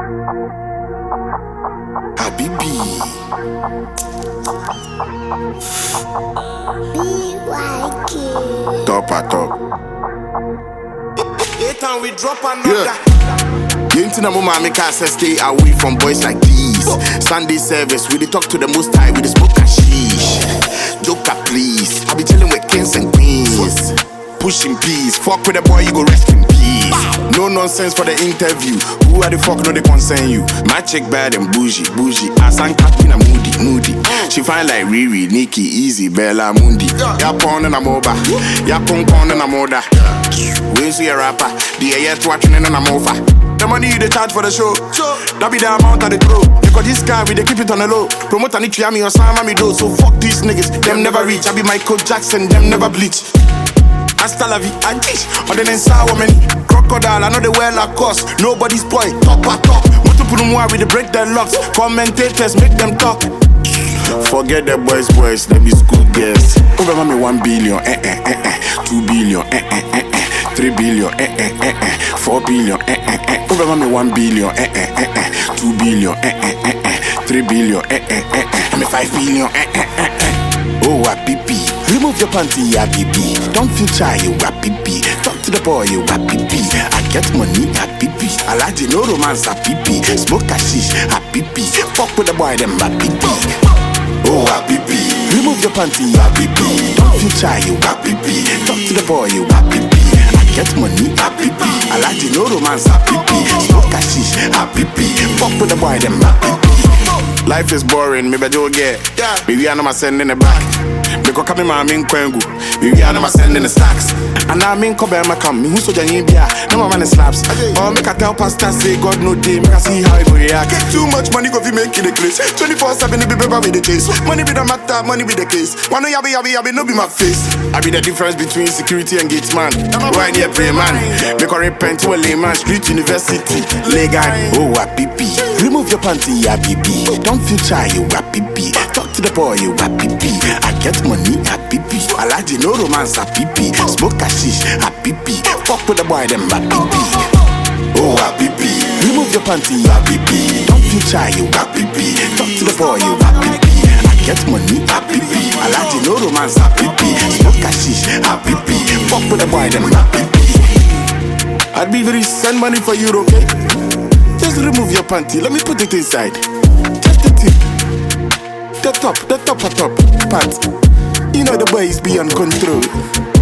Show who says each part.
Speaker 1: Habibi.
Speaker 2: BYK.
Speaker 1: Top at top.
Speaker 3: Anytime we drop another.
Speaker 1: You ain't no mama make us stay away from boys like these. Sunday service, we dey talk to the most high, we dey smoke hashish. Joker please, I be chilling with kings and queens. Pushing peace, fuck with the boy, you go rest in peace. No nonsense for the interview. Who are the fuck no they concern you? My chick bad and bougie. Asan Katina moody. She fine like Riri, Nikki, Easy, Bella Mundi. Ya pon and a moba, ya pon and a moda. We see a rapper, the AS watching and I'm over. The money you dey charge for the show, that be the amount of the throw. Because this guy we dey keep it on the low. Promote and it me or Sam me do. So fuck these niggas, them never reach. I be Michael Jackson, them never bleach. Hasta la vie, I dish. Or then sour many crocodile, I know they wear Lacoste. Nobody's boy, top at top. Multiple more, we dey break their locks. Commentators make them talk. Forget the boys, let me school girls. Over me 1 billion, 2 billion, 3 billion, 4 billion, over me 1 billion, 2 billion, 3 billion, I'm 5 billion, oh, happy. Remove your panty, happy. Don't feel shy, you happy. Talk to the boy, you happy. I get money, happy. I like the no romance, happy. Smoke hashish, happy. Fuck with the boy, them happy. Oh, happy. Remove your panty, happy. Don't feel shy, you happy. Talk to the boy, you happy. I get money, happy. I like the no romance, happy. Smoke hashish, happy. Fuck with the boy, them happy. Life is boring, maybe you'll get. Maybe I'm not sending it back. Because come in my main kwengu. Maybe I'm not sending the stacks. And I mean, come my come. Who's so Janine Bia? No man slaps. Or make a tell pastor say God no day. Make a see how it go react. Get too much money, go fi make it a place. 24/7, it be paper with the chase. Money be the matter, money be the case. Wanna yabi, no be my face. I be the difference between security and gates man. Why near pray man? Make a repent to a layman. Street university, legal. Oh, happy. Remove your panty, happy. Don't feel shy, you happy. Talk to the boy, you happy. I get money, happy. I like the no romance, happy. Smoke hashish, happy. Fuck with the boy, them happy. Oh, happy. Remove your panty, happy. Don't feel shy, you happy. Talk to the boy, you happy. I get money, happy. I like the no romance, happy. Smoke hashish, happy. Fuck with the boy, them happy. I'd be very send money for you, okay? Just remove your panty, let me put it inside. Just the tip. The top part. You know the boys beyond control.